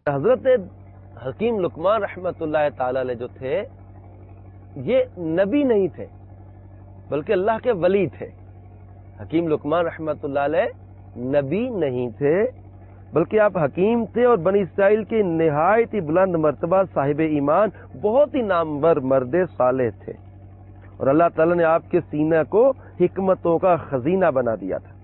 हजरत हकीम लुकमान रहमतुल्लाह ताला अलैह जो थे ये नबी नहीं थे बल्कि अल्लाह के वली थे। हकीम लुकमान रहमतुल्लाह अलैह नबी नहीं थे बल्कि आप हकीम थे और बनी इसराइल के निहायत ही बुलंद मर्तबा साहिब ईमान बहुत ही नामवर मर्द सालेह थे और अल्लाह ताला ने आपके सीने को हिकमतों का खजीना बना दिया था।